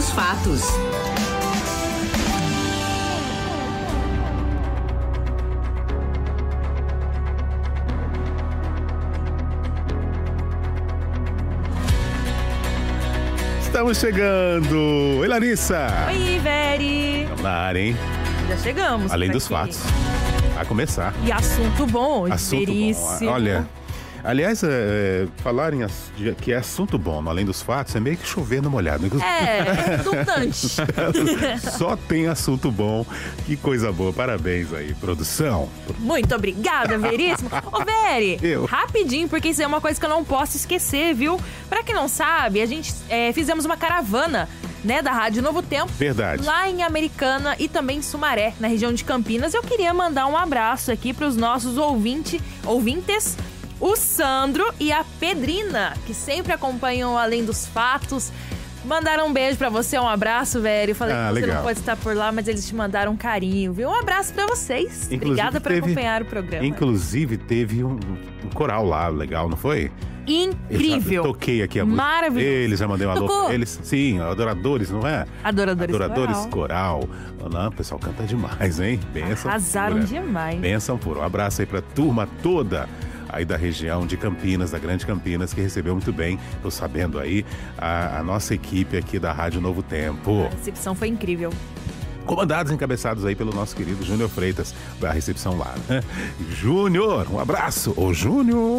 dos Fatos. Estamos chegando! Oi, Larissa! Oi, Veri! Vamos na área, hein? Já chegamos. Além por dos aqui. fatos. Vai começar. E assunto bom hoje, Assunto Veríssimo. bom. Olha, aliás, falarem que é assunto bom, no Além dos Fatos, é meio que chover no molhado. É redundante. Só tem assunto bom. Que coisa boa. Parabéns aí, produção. Muito obrigada, Veríssimo. Ô, Veri, Eu. rapidinho, porque isso é uma coisa que eu não posso esquecer, viu? Pra quem não sabe, a gente fizemos uma caravana, né, da Rádio Novo Tempo. Verdade. Lá em Americana e também em Sumaré, na região de Campinas. Eu queria mandar um abraço aqui pros nossos ouvintes, o Sandro e a Pedrina, que sempre acompanham Além dos Fatos. Mandaram um beijo pra você, um abraço, velho. Eu falei que você legal. não pode estar por lá, mas eles te mandaram um carinho, viu? Um abraço pra vocês. Inclusive, Obrigada por acompanhar o programa. Inclusive, teve um coral lá, legal, não foi? Incrível. Eu toquei aqui a música. Maravilhoso. Eles, já mandei um alô Tocou? pra eles. Sim, Adoradores, não é? Adoradores Coral. Não, o pessoal canta demais, hein? Benção Arrasaram pura. demais. Benção pura. Um abraço aí pra turma toda aí da região de Campinas, da Grande Campinas, que recebeu muito bem. Tô sabendo aí a nossa equipe aqui da Rádio Novo Tempo. A recepção foi incrível. Comandados e encabeçados aí pelo nosso querido Júnior Freitas, da recepção lá, né? Júnior, um abraço. Ô, Júnior.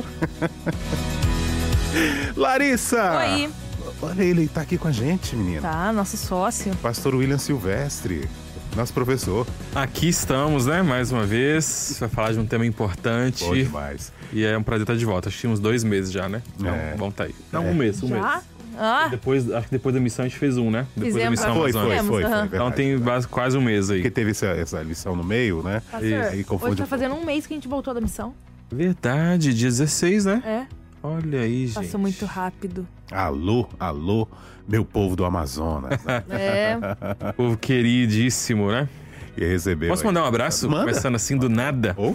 Larissa. Oi. Olha, ele tá aqui com a gente, menina. Tá, nosso sócio. Pastor William Silvestre, nosso professor. Aqui estamos, né? Mais uma vez, vai falar de um tema importante. Bom demais. E é um prazer estar de volta. Acho que tinha uns 2 meses já, né? Então, É. vamos tá aí. Não, um mês. Já? Ah, Acho que depois da missão a gente fez um, né? Depois da Fizemos. missão Foi, amazônica. foi, aham. Então tem quase um mês aí. Porque teve essa lição no meio, né? pastor, Aí confunde hoje tá um pouco. fazendo um mês que a gente voltou da missão. Verdade, dia 16, né? É, Olha aí, gente. passou muito rápido. Alô, alô, meu povo do Amazonas. Né? É, Povo queridíssimo, né? E recebeu. Posso aí. mandar um abraço? Manda. Começando assim do nada. Oh.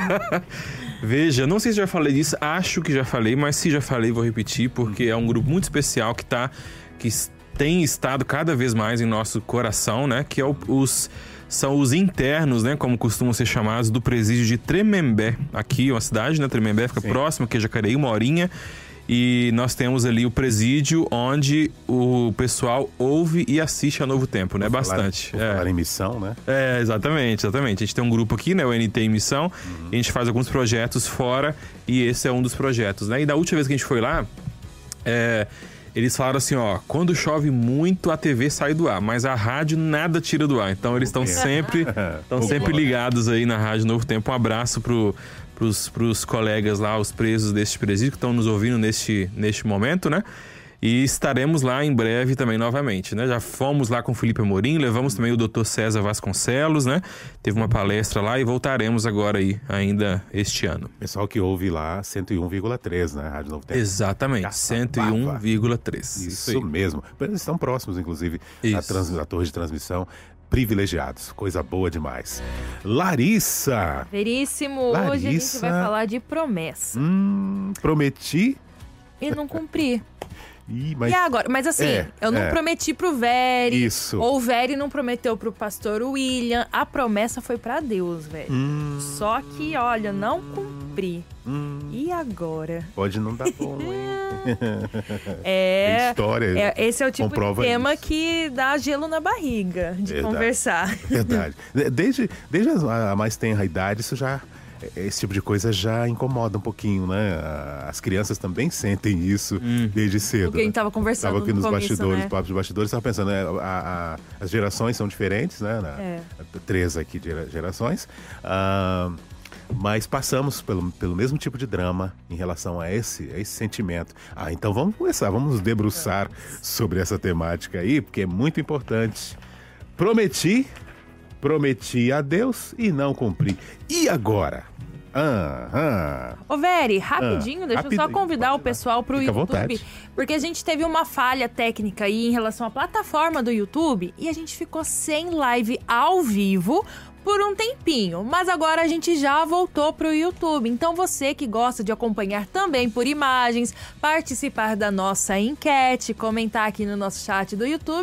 Veja, não sei se já falei disso, acho que já falei, mas se já falei, vou repetir, porque é um grupo muito especial que tem estado cada vez mais em nosso coração, né? Que é são os internos, né? Como costumam ser chamados, do presídio de Tremembé. Aqui, uma cidade, né? Tremembé fica próximo aqui a Jacareí, uma horinha. E nós temos ali o presídio onde o pessoal ouve e assiste a Novo Tempo, né? Bastante. Por falar em missão, né? Exatamente. A gente tem um grupo aqui, né? O NT em Missão. E a gente faz alguns projetos fora e esse é um dos projetos, né? E da última vez que a gente foi lá, eles falaram assim, ó, quando chove muito a TV sai do ar, mas a rádio nada tira do ar. Então eles estão sempre ligados aí na Rádio Novo Tempo. Um abraço pros colegas lá, os presos deste presídio que estão nos ouvindo neste momento, né? E estaremos lá em breve também novamente, né? Já fomos lá com o Felipe Amorim, levamos também o Dr. César Vasconcelos, né? Teve uma palestra lá e voltaremos agora aí, ainda este ano. Pessoal que ouve lá 101,3, né? Rádio Novo Tempo. Exatamente, Caçapava. 101,3. Isso aí. mesmo. Eles estão próximos, inclusive, Isso. à torre de transmissão. Privilegiados. Coisa boa demais. Larissa! Veríssimo. Hoje a gente Larissa. vai falar de promessa. Prometi. E não cumpri. Mas E agora? Mas assim, eu não prometi pro Veri. Isso. Ou o Veri não prometeu pro pastor William. A promessa foi pra Deus, velho. Só que, olha, não cumpri. E agora? Pode não dar bom, hein? É. História. Esse é o tipo de comprova tema isso. que dá gelo na barriga de Verdade. conversar. Verdade. Desde a mais tenra idade, esse tipo de coisa já incomoda um pouquinho, né? As crianças também sentem isso desde cedo. O que a gente tava conversando Tava aqui nos começo, bastidores, né? papos de bastidores, tava pensando, né? As gerações são diferentes, né? 3 aqui gerações. Mas passamos pelo mesmo tipo de drama em relação a esse sentimento. Então vamos começar, vamos nos debruçar sobre essa temática aí, porque é muito importante. Prometi a Deus e não cumpri. E agora? Ô, Veri, rapidinho, deixa eu só rapidinho, convidar pode o pessoal pro Fica à YouTube. vontade. Porque a gente teve uma falha técnica aí em relação à plataforma do YouTube e a gente ficou sem live ao vivo por um tempinho, mas agora a gente já voltou pro YouTube. Então você que gosta de acompanhar também por imagens, participar da nossa enquete, comentar aqui no nosso chat do YouTube,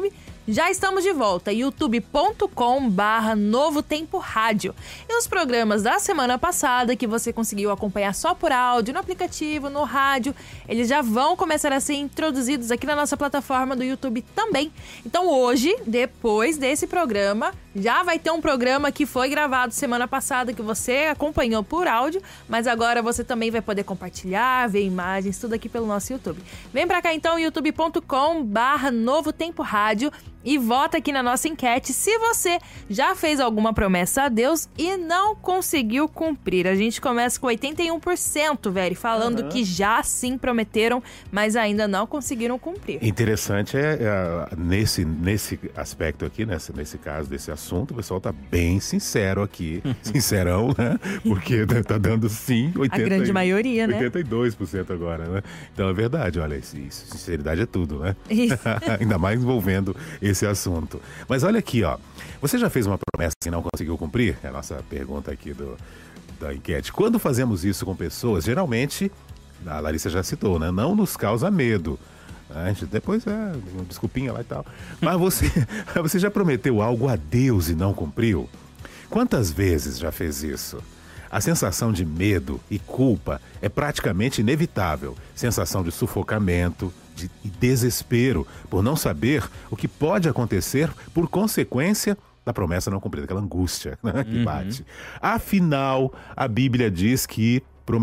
Já estamos de volta, youtube.com/Novo Tempo Rádio. E os programas da semana passada, que você conseguiu acompanhar só por áudio, no aplicativo, no rádio, eles já vão começar a ser introduzidos aqui na nossa plataforma do YouTube também. Então hoje, depois desse programa, já vai ter um programa que foi gravado semana passada, que você acompanhou por áudio, mas agora você também vai poder compartilhar, ver imagens, tudo aqui pelo nosso YouTube. Vem pra cá então, youtube.com/Novo Tempo Rádio, e vota aqui na nossa enquete se você já fez alguma promessa a Deus e não conseguiu cumprir. A gente começa com 81%, velho, falando que já sim prometeram, mas ainda não conseguiram cumprir. Interessante nesse aspecto aqui, nesse caso, desse assunto, o pessoal tá bem sincero aqui, sincerão, né? Porque tá dando sim, 82%, a grande maioria, né? 82% agora, né? Então é verdade, olha, sinceridade é tudo, né? Isso. Ainda mais envolvendo esse assunto. Mas olha aqui, ó. Você já fez uma promessa e não conseguiu cumprir? É a nossa pergunta aqui da enquete. Quando fazemos isso com pessoas, geralmente, a Larissa já citou, né? Não nos causa medo. A gente depois desculpinha lá e tal. Mas você já prometeu algo a Deus e não cumpriu? Quantas vezes já fez isso? A sensação de medo e culpa é praticamente inevitável. Sensação de sufocamento, e desespero por não saber o que pode acontecer por consequência da promessa não cumprida, aquela angústia, né, que bate. Afinal, a Bíblia diz que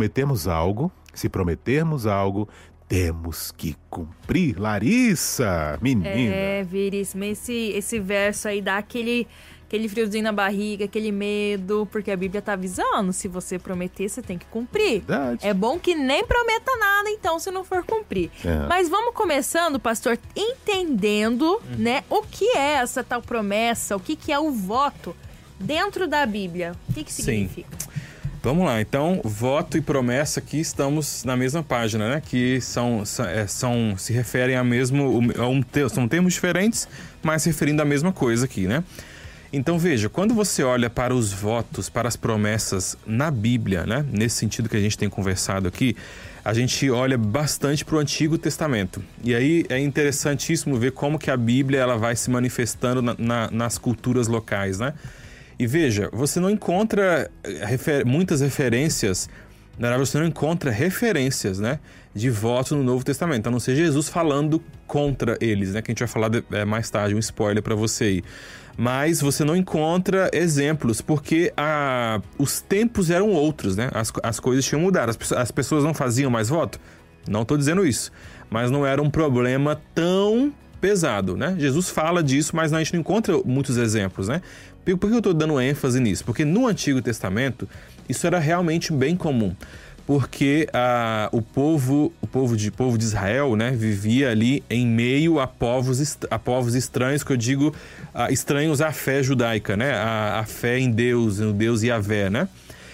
se prometermos algo, temos que cumprir. Larissa, menina. Veríssimo, esse verso aí dá aquele friozinho na barriga, aquele medo, porque a Bíblia tá avisando, se você prometer, você tem que cumprir. Verdade. É bom que nem prometa nada, então, se não for cumprir. Mas vamos começando, pastor, entendendo, né, o que é essa tal promessa, o que é o voto dentro da Bíblia. O que significa? Vamos lá, então, voto e promessa aqui estamos na mesma página, né? Que se referem são termos diferentes, mas se referindo à mesma coisa aqui, né? Então veja, quando você olha para os votos, para as promessas na Bíblia, né? Nesse sentido que a gente tem conversado aqui, a gente olha bastante para o Antigo Testamento. E aí é interessantíssimo ver como que a Bíblia ela vai se manifestando nas culturas locais, né? E veja, você não encontra muitas referências, na verdade você não encontra referências, né, de voto no Novo Testamento, a não ser Jesus falando contra eles, né, que a gente vai falar mais tarde, um spoiler para você aí. Mas você não encontra exemplos, porque os tempos eram outros, né, as coisas tinham mudado, as pessoas não faziam mais voto? Não estou dizendo isso, mas não era um problema tão pesado, né? Jesus fala disso, mas a gente não encontra muitos exemplos, né? Por que eu estou dando ênfase nisso? Porque no Antigo Testamento, isso era realmente bem comum. Porque o povo de Israel, né, vivia ali em meio a povos estranhos, que eu digo estranhos à fé judaica, né? A fé em Deus, no Deus Yahvé, né?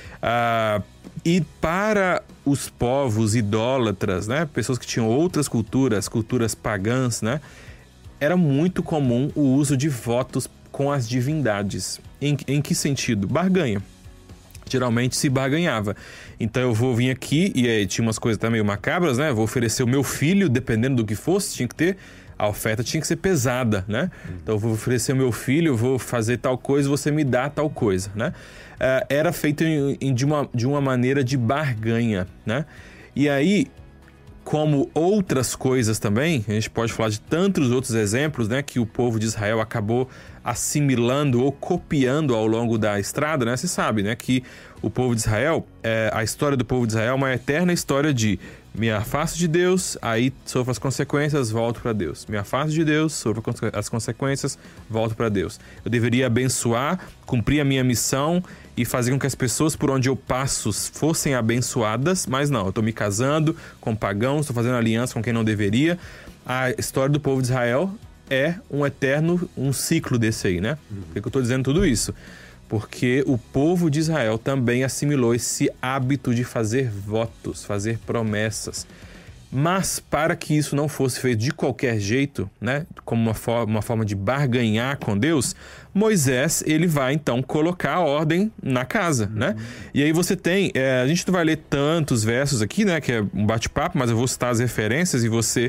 E para os povos idólatras, né, pessoas que tinham outras culturas pagãs, né, era muito comum o uso de votos com as divindades. Em que sentido? Barganha. Geralmente se barganhava. Então eu vou vir aqui, e aí tinha umas coisas até meio macabras, né? Vou oferecer o meu filho, dependendo do que fosse, tinha que ter, a oferta tinha que ser pesada, né? Então eu vou oferecer o meu filho, vou fazer tal coisa, você me dá tal coisa, né? Era feito de uma maneira de barganha, né? E aí, como outras coisas também, a gente pode falar de tantos outros exemplos, né, que o povo de Israel acabou assimilando ou copiando ao longo da estrada, né? Você sabe, né, que o povo de Israel, a história do povo de Israel é uma eterna história de me afasto de Deus, aí sofro as consequências, volto para Deus. Me afasto de Deus, sofro as consequências, volto para Deus. Eu deveria abençoar, cumprir a minha missão e fazer com que as pessoas por onde eu passo fossem abençoadas, mas não, eu estou me casando com pagãos, estou fazendo aliança com quem não deveria. A história do povo de Israel é um ciclo desse aí, né? Por que eu estou dizendo tudo isso? Porque o povo de Israel também assimilou esse hábito de fazer votos, fazer promessas. Mas para que isso não fosse feito de qualquer jeito, né, como uma forma de barganhar com Deus, Moisés ele vai então colocar a ordem na casa, né? E aí você tem, a gente não vai ler tantos versos aqui, né, que é um bate-papo, mas eu vou citar as referências e você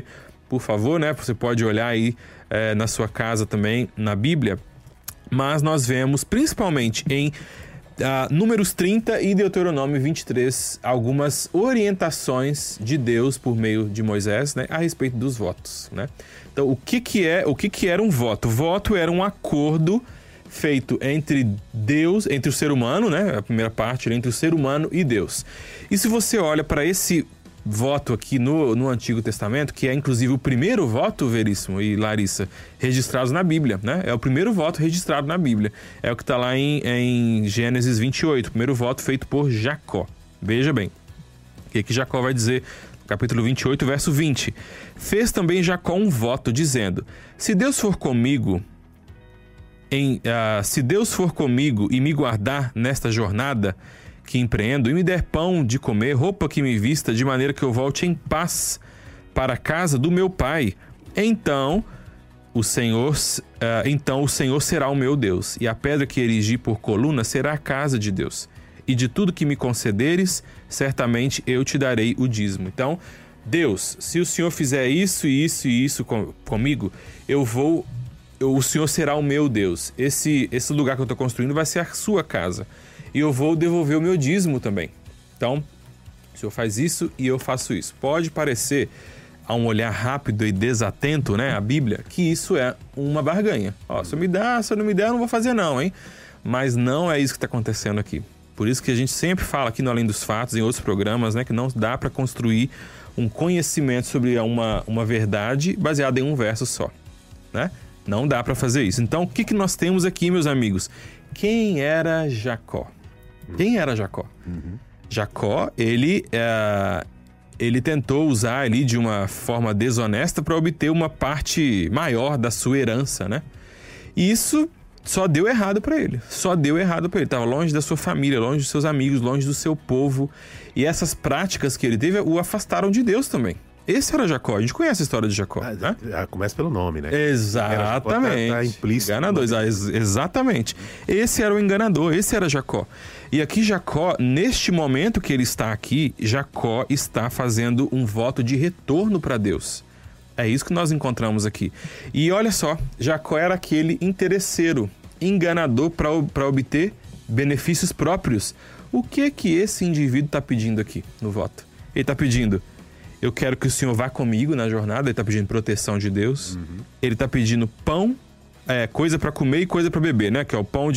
por favor, né? Você pode olhar aí na sua casa também, na Bíblia. Mas nós vemos, principalmente em Números 30 e Deuteronômio 23, algumas orientações de Deus por meio de Moisés, né, a respeito dos votos, né? Então, o que era um voto? Voto era um acordo feito entre Deus, entre o ser humano, né? A primeira parte, entre o ser humano e Deus. E se você olha para esse voto aqui no Antigo Testamento, que é inclusive o primeiro voto, Veríssimo e Larissa, registrados na Bíblia, né? É o primeiro voto registrado na Bíblia. É o que está lá em Gênesis 28, o primeiro voto feito por Jacó. Veja bem, o que Jacó vai dizer no capítulo 28, verso 20. Fez também Jacó um voto, dizendo: se Deus for comigo e me guardar nesta jornada que empreendo, e me der pão de comer, roupa que me vista, de maneira que eu volte em paz para a casa do meu pai, então o Senhor será o meu Deus, e a pedra que erigi por coluna será a casa de Deus. E de tudo que me concederes, certamente eu te darei o dízimo. Então, Deus, se o Senhor fizer isso e isso e isso comigo, o Senhor será o meu Deus. Esse lugar que eu estou construindo vai ser a sua casa. E eu vou devolver o meu dízimo também. Então, o Senhor faz isso e eu faço isso. Pode parecer, a um olhar rápido e desatento, né, a Bíblia, que isso é uma barganha. Ó, se eu não me der, eu não vou fazer não, hein? Mas não é isso que está acontecendo aqui. Por isso que a gente sempre fala aqui no Além dos Fatos, em outros programas, né, que não dá para construir um conhecimento sobre uma verdade baseada em um verso só, né? Não dá para fazer isso. Então, o que nós temos aqui, meus amigos? Quem era Jacó? Quem era Jacó? Jacó, ele tentou usar ali de uma forma desonesta para obter uma parte maior da sua herança, né? E isso só deu errado para ele. Só deu errado para ele. Estava longe da sua família, longe dos seus amigos, longe do seu povo. E essas práticas que ele teve o afastaram de Deus também. Esse era Jacó. A gente conhece a história de Jacó, né? Começa pelo nome, né? Exatamente. Tá implícito. Enganador. Exatamente. Esse era o enganador, esse era Jacó. E aqui Jacó, neste momento que ele está aqui, Jacó está fazendo um voto de retorno para Deus. É isso que nós encontramos aqui. E olha só, Jacó era aquele interesseiro, enganador para obter benefícios próprios. O que esse indivíduo está pedindo aqui no voto? Ele está pedindo: eu quero que o Senhor vá comigo na jornada. Ele está pedindo proteção de Deus. Ele está pedindo pão, coisa para comer e coisa para beber, né? Que é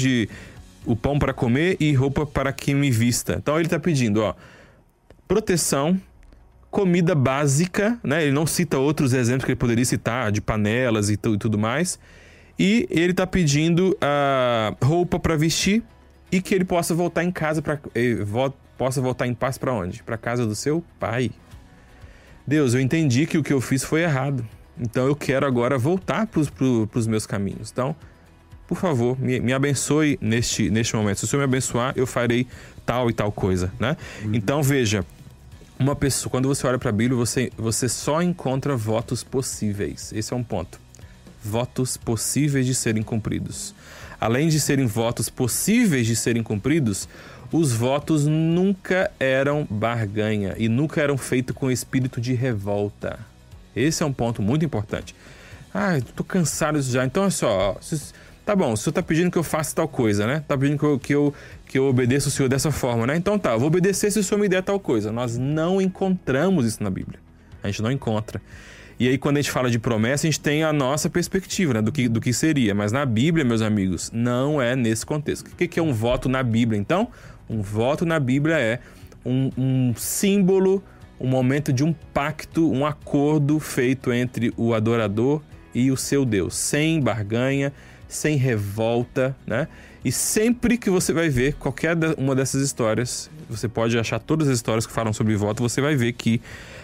o pão para comer e roupa para que me vista. Então ele está pedindo, proteção, comida básica, né? Ele não cita outros exemplos que ele poderia citar, de panelas e tudo mais. E ele está pedindo roupa para vestir e que ele possa voltar em casa, possa voltar em paz para onde? Para a casa do seu pai. Deus, eu entendi que o que eu fiz foi errado. Então eu quero agora voltar para os meus caminhos. Então, por favor, me abençoe neste momento. Se o Senhor me abençoar, eu farei tal e tal coisa, né? Então, veja, uma pessoa, quando você olha para a Bíblia, você só encontra votos possíveis. Esse é um ponto. Votos possíveis de serem cumpridos. Além de serem votos possíveis de serem cumpridos, os votos nunca eram barganha e nunca eram feitos com espírito de revolta. Esse é um ponto muito importante. Tô cansado disso já. Então, olha só, tá bom, o senhor tá pedindo que eu faça tal coisa, né? Tá pedindo que eu obedeça o senhor dessa forma, né? Então eu vou obedecer se o senhor me der tal coisa. Nós não encontramos isso na Bíblia. A gente não encontra. E aí, quando a gente fala de promessa, a gente tem a nossa perspectiva, né, do que seria. Mas na Bíblia, meus amigos, não é nesse contexto. O que é um voto na Bíblia, então? Um voto na Bíblia é um símbolo, um momento de um pacto, um acordo feito entre o adorador e o seu Deus. Sem barganha, sem revolta, né? E sempre que você vai ver qualquer uma dessas histórias, você pode achar todas as histórias que falam sobre voto, você vai ver que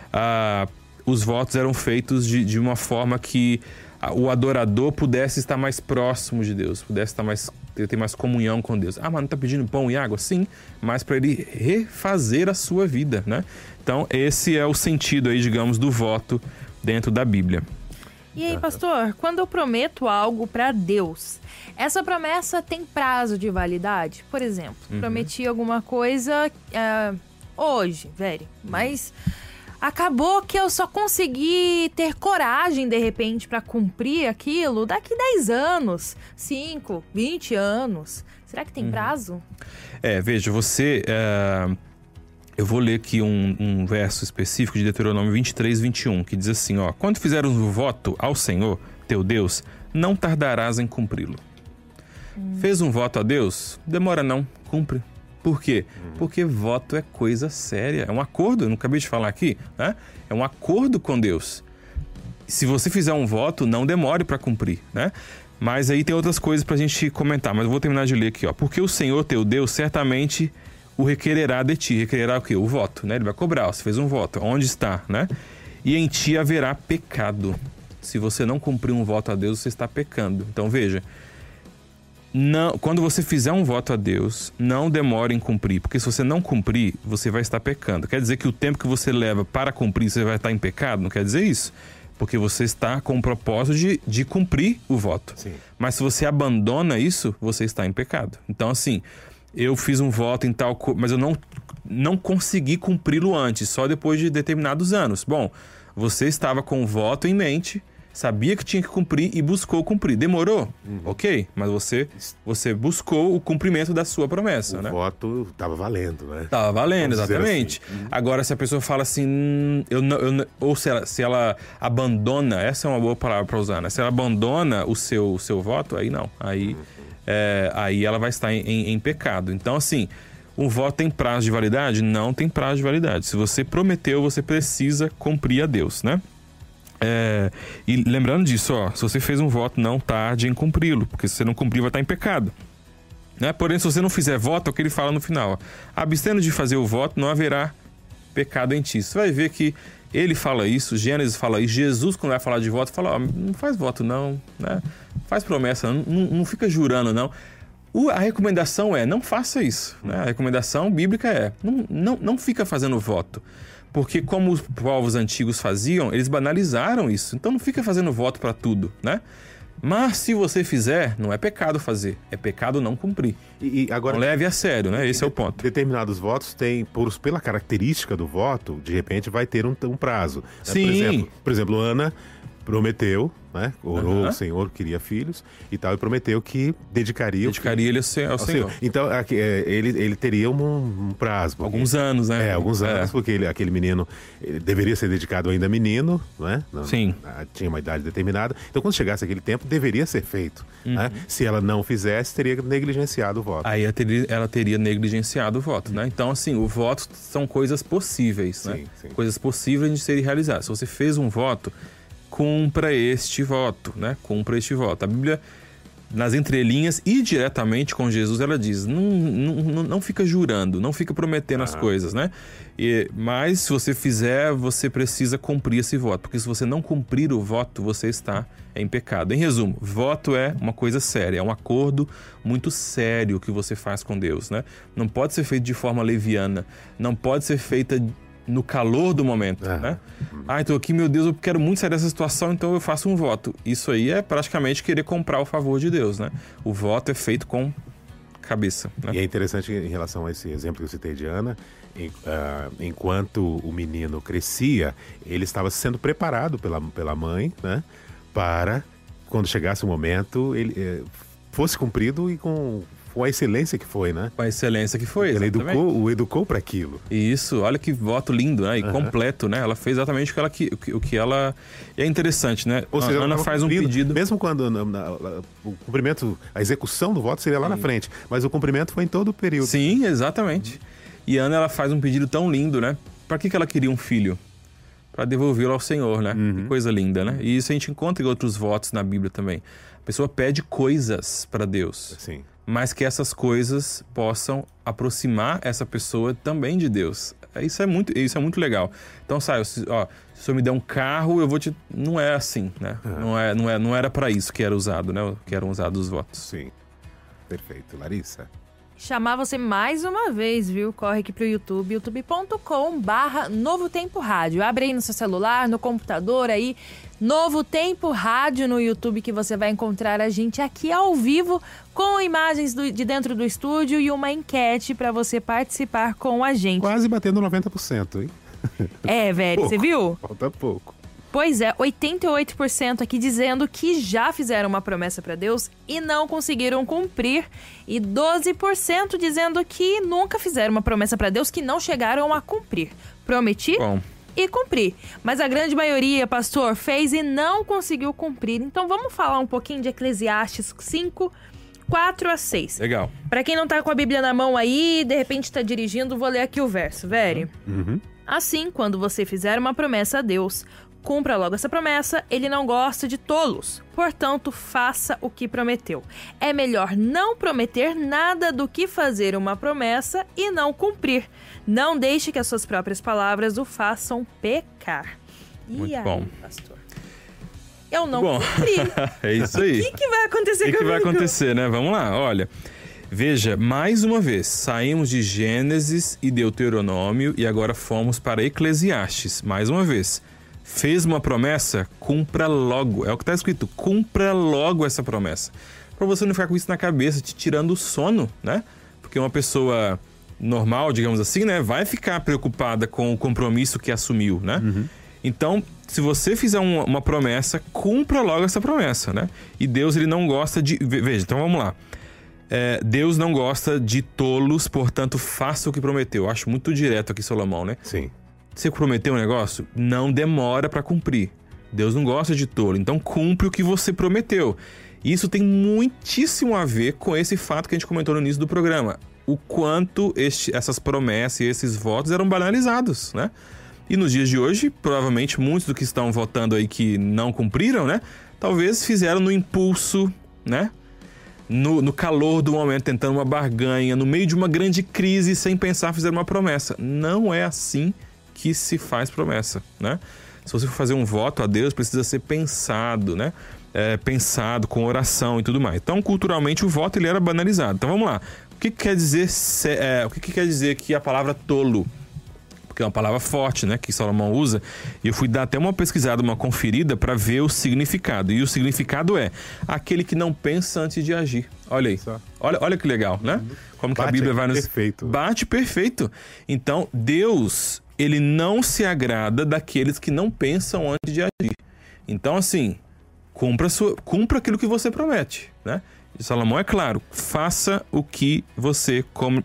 os votos eram feitos de uma forma que o adorador pudesse estar mais próximo de Deus, pudesse ter mais comunhão com Deus. Mas não está pedindo pão e água? Sim, mas para ele refazer a sua vida, né? Então, esse é o sentido aí, digamos, do voto dentro da Bíblia. E aí, pastor, quando eu prometo algo para Deus, essa promessa tem prazo de validade? Por exemplo, prometi alguma coisa hoje, velho, mas acabou que eu só consegui ter coragem, de repente, para cumprir aquilo daqui 10 anos, 5, 20 anos. Será que tem prazo? Veja, você... Eu vou ler aqui um verso específico de Deuteronômio 23, 21, que diz assim, ó: quando fizeres um voto ao Senhor, teu Deus, não tardarás em cumpri-lo. Fez um voto a Deus? Demora não, cumpre. Por quê? Porque voto é coisa séria, é um acordo, eu não acabei de falar aqui, né? É um acordo com Deus. Se você fizer um voto, não demore para cumprir, né? Mas aí tem outras coisas pra gente comentar, mas eu vou terminar de ler aqui, ó. Porque o Senhor teu Deus certamente o requererá de ti. Requererá o quê? O voto, né? Ele vai cobrar, ó, você fez um voto, onde está, né? E em ti haverá pecado. Se você não cumprir um voto a Deus, você está pecando. Então veja, não, quando você fizer um voto a Deus, não demore em cumprir, porque se você não cumprir, você vai estar pecando. Quer dizer que o tempo que você leva para cumprir, você vai estar em pecado? Não quer dizer isso. Porque você está com o propósito de cumprir o voto. Sim. Mas se você abandona isso, você está em pecado. Então, assim, eu fiz um voto em tal coisa, mas eu não consegui cumpri-lo antes, só depois de determinados anos. Bom, você estava com o voto em mente, sabia que tinha que cumprir e buscou cumprir. Demorou? Ok, mas você buscou o cumprimento da sua promessa, né? O voto estava valendo, né? Estava valendo, exatamente. Assim. Agora, se a pessoa fala assim, ou se ela abandona, essa é uma boa palavra para usar, né? Se ela abandona o seu voto, aí não. Aí ela vai estar em pecado. Então, assim, um voto tem prazo de validade? Não tem prazo de validade. Se você prometeu, você precisa cumprir a Deus, né? E lembrando disso, ó, se você fez um voto, não tarde em cumpri-lo, porque se você não cumprir, vai estar em pecado, né? Porém, se você não fizer voto, é o que ele fala no final, ó, abstendo de fazer o voto, não haverá pecado em ti. Você vai ver que ele fala isso, Gênesis fala isso, Jesus, quando vai falar de voto, fala, ó, não faz voto não, né? Faz promessa, não fica jurando não. A recomendação não faça isso, né? A recomendação bíblica não fica fazendo voto. Porque como os povos antigos faziam, eles banalizaram isso. Então não fica fazendo voto para tudo, né? Mas se você fizer, não é pecado fazer. É pecado não cumprir. E agora, não leve a sério, né? Esse é o ponto. Determinados votos têm, pela característica do voto, de repente vai ter um prazo. Sim. Por exemplo, Ana prometeu, né? Orou, o Senhor queria filhos e tal, e prometeu que dedicaria ele ao Senhor. Então, ele teria um prazo. Alguns anos, né? Alguns anos, porque aquele menino deveria ser dedicado ainda menino, né? Sim. Tinha uma idade determinada. Então, quando chegasse aquele tempo, deveria ser feito. Né? Se ela não fizesse, teria negligenciado o voto. Aí ela teria negligenciado o voto, né? Então, assim, o voto são coisas possíveis, né? Sim. Coisas possíveis de serem realizadas. Se você fez um voto, cumpra este voto, né? Cumpra este voto. A Bíblia, nas entrelinhas e diretamente com Jesus, ela diz, não fica jurando, não fica prometendo as coisas, né? Mas se você fizer, você precisa cumprir esse voto, porque se você não cumprir o voto, você está em pecado. Em resumo, voto é uma coisa séria, é um acordo muito sério que você faz com Deus, né? Não pode ser feito de forma leviana, não pode ser feita no calor do momento, né? Então aqui, meu Deus, eu quero muito sair dessa situação, então eu faço um voto. Isso aí é praticamente querer comprar o favor de Deus, né? O voto é feito com cabeça, né? E é interessante em relação a esse exemplo que eu citei de Ana, enquanto o menino crescia, ele estava sendo preparado pela mãe, né? Para, quando chegasse o momento, ele fosse cumprido e com a excelência que foi, né? Com a excelência que foi, Ela o educou para aquilo. Isso, olha que voto lindo, né? E completo, né? Ela fez exatamente o que ela... É interessante, né? Ou seja, a Ana faz um pedido... Mesmo quando o cumprimento, a execução do voto seria lá na frente, mas o cumprimento foi em todo o período. Sim, exatamente. E a Ana, ela faz um pedido tão lindo, né? Para que ela queria um filho? Para devolvê-lo ao Senhor, né? Que coisa linda, né? E isso a gente encontra em outros votos na Bíblia também. A pessoa pede coisas para Deus. Sim. Mas que essas coisas possam aproximar essa pessoa também de Deus. Isso é muito legal. Então, se o senhor me der um carro, eu vou te... Não é assim, né? Não era para isso que era usado, né? Que eram usados os votos. Sim. Perfeito. Larissa? Chamar você mais uma vez, viu? Corre aqui pro YouTube, youtube.com/Novo Tempo Rádio. Abre aí no seu celular, no computador aí, Novo Tempo Rádio no YouTube, que você vai encontrar a gente aqui ao vivo com imagens de dentro do estúdio e uma enquete para você participar com a gente. Quase batendo 90%, hein? É, velho, você viu? Falta pouco. Pois é, 88% aqui dizendo que já fizeram uma promessa para Deus e não conseguiram cumprir. E 12% dizendo que nunca fizeram uma promessa para Deus, que não chegaram a cumprir. Prometi e cumpri. Mas a grande maioria, pastor, fez e não conseguiu cumprir. Então vamos falar um pouquinho de Eclesiastes 5, 4 a 6. Legal. Para quem não tá com a Bíblia na mão aí, de repente tá dirigindo, vou ler aqui o verso, velho. Assim, quando você fizer uma promessa a Deus, cumpra logo essa promessa, ele não gosta de tolos. Portanto, faça o que prometeu. É melhor não prometer nada do que fazer uma promessa e não cumprir. Não deixe que as suas próprias palavras o façam pecar. Muito bom. Pastor? Eu não cumpri. É isso aí. O que vai acontecer comigo? O que vai acontecer, né? Vamos lá, olha. Veja, mais uma vez, saímos de Gênesis e Deuteronômio e agora fomos para Eclesiastes. Mais uma vez. Fez uma promessa, cumpra logo. É o que está escrito, cumpra logo essa promessa. Para você não ficar com isso na cabeça, te tirando o sono, né? Porque uma pessoa normal, digamos assim, né? Vai ficar preocupada com o compromisso que assumiu, né? Então, se você fizer uma promessa, cumpra logo essa promessa, né? E Deus, ele não gosta de... Veja, então vamos lá. Deus não gosta de tolos, portanto, faça o que prometeu. Eu acho muito direto aqui, Salomão, né? Sim. Você prometeu um negócio? Não demora para cumprir. Deus não gosta de tolo, então cumpre o que você prometeu. Isso tem muitíssimo a ver com esse fato que a gente comentou no início do programa. O quanto essas promessas e esses votos eram banalizados, né? E nos dias de hoje, provavelmente muitos do que estão votando aí que não cumpriram, né? Talvez fizeram no impulso, né? No calor do momento, tentando uma barganha, no meio de uma grande crise, sem pensar, fizeram uma promessa. Não é assim que se faz promessa, né? Se você for fazer um voto a Deus, precisa ser pensado, né? Pensado com oração e tudo mais. Então, culturalmente, o voto ele era banalizado. Então, vamos lá. O que quer dizer quer dizer que a palavra tolo? Porque é uma palavra forte, né? Que Salomão usa. E eu fui dar até uma pesquisada, uma conferida para ver o significado. E o significado é aquele que não pensa antes de agir. Olha aí. Olha que legal, né? Como que a Bíblia vai nos... Perfeito. Bate perfeito. Então, Deus... ele não se agrada daqueles que não pensam antes de agir. Então, assim, cumpra aquilo que você promete, né? E Salomão é claro, faça o que você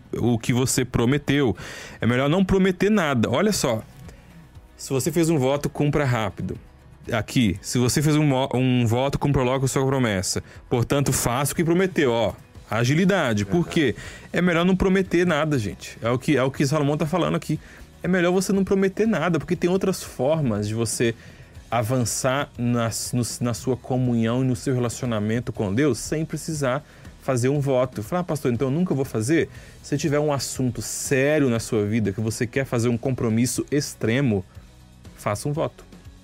prometeu. É melhor não prometer nada. Olha só, se você fez um voto, cumpra rápido. Aqui, se você fez um voto, cumpra logo a sua promessa. Portanto, faça o que prometeu, ó. Agilidade. Por quê? É melhor não prometer nada, gente. É o que Salomão está falando aqui. É melhor você não prometer nada, porque tem outras formas de você avançar na sua comunhão e no seu relacionamento com Deus sem precisar fazer um voto. Falar, pastor, então eu nunca vou fazer? Se tiver um assunto sério na sua vida, que você quer fazer um compromisso extremo, faça um voto.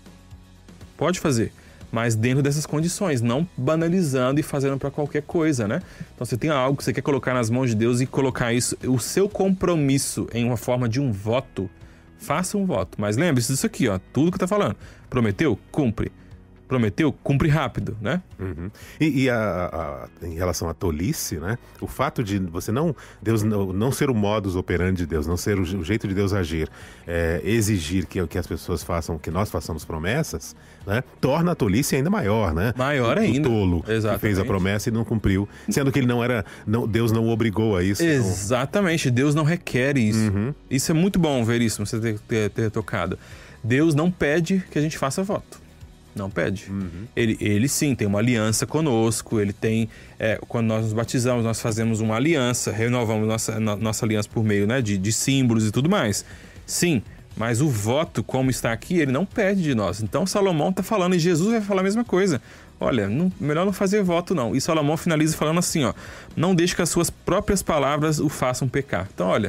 Pode fazer, mas dentro dessas condições, não banalizando e fazendo para qualquer coisa, né? Então, você tem algo que você quer colocar nas mãos de Deus e colocar isso, o seu compromisso em uma forma de um voto, faça um voto. Mas lembre-se disso aqui, ó, tudo que tá falando. Prometeu? Cumpre. Prometeu? Cumpre rápido, né? E em relação à tolice, né? O fato de Deus não ser o modus operandi de Deus, não ser o jeito de Deus agir, exigir que as pessoas façam, que nós façamos promessas, né? Torna a tolice ainda maior, né? Maior ainda. O tolo Exatamente. Que fez a promessa e não cumpriu, sendo que ele Deus não o obrigou a isso. Exatamente, Deus não requer isso. Isso é muito bom ver isso, você ter tocado. Deus não pede que a gente faça voto. Não pede. Ele sim tem uma aliança conosco, ele tem... quando nós nos batizamos, nós fazemos uma aliança, renovamos nossa aliança por meio, né, de símbolos e tudo mais. Sim, mas o voto, como está aqui, ele não pede de nós. Então Salomão está falando, e Jesus vai falar a mesma coisa. Olha, melhor não fazer voto não. E Salomão finaliza falando assim, ó, não deixe que as suas próprias palavras o façam pecar. Então, olha...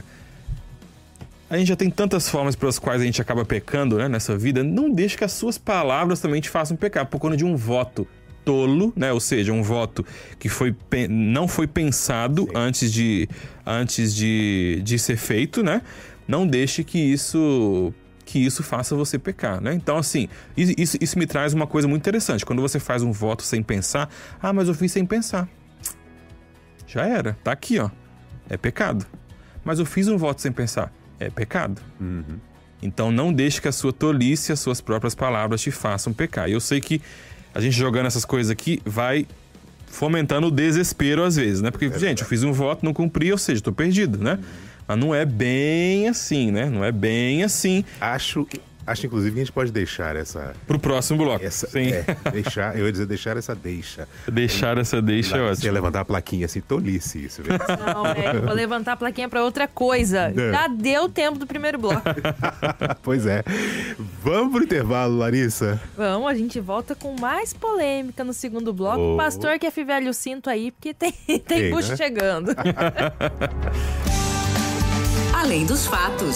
A gente já tem tantas formas pelas quais a gente acaba pecando, né, nessa vida. Não deixe que as suas palavras também te façam pecar. Por conta de um voto tolo, né? Ou seja, um voto que não foi pensado antes de ser feito, né? Não deixe que isso faça você pecar, né? Então, assim, isso me traz uma coisa muito interessante. Quando você faz um voto sem pensar, mas eu fiz sem pensar. Já era, tá aqui, ó. É pecado. Mas eu fiz um voto sem pensar. É pecado. Então não deixe que a sua tolice e as suas próprias palavras te façam pecar. E eu sei que a gente jogando essas coisas aqui vai fomentando o desespero às vezes, né? Porque, gente, eu fiz um voto, não cumpri, ou seja, tô perdido, né? Mas não é bem assim, né? Não é bem assim. Acho, inclusive, que a gente pode deixar essa... Pro próximo bloco. Sim. Deixar, eu ia dizer deixar essa deixa. Deixar essa deixa é ótimo. Você ia levantar a plaquinha assim, tolice isso. Não, eu vou levantar a plaquinha pra outra coisa. Já deu tempo do primeiro bloco. Pois é. Vamos pro intervalo, Larissa? Vamos, a gente volta com mais polêmica no segundo bloco. O pastor que afivelha o cinto aí, porque tem puxo, né? Chegando. Além dos fatos.